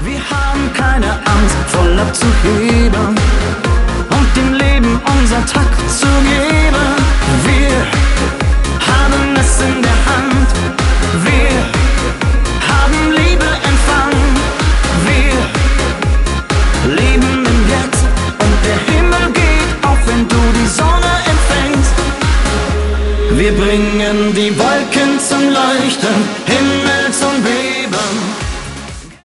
Wir haben keine Angst, voll abzuheben und dem Leben unser Takt zu geben. Wir haben es in der Hand, wir haben Liebe empfangen, wir leben im Jetzt und der Himmel geht auf, wenn du die Sonne empfängst. Wir bringen die Wolken zum Leuchten, Himmel zum Beben.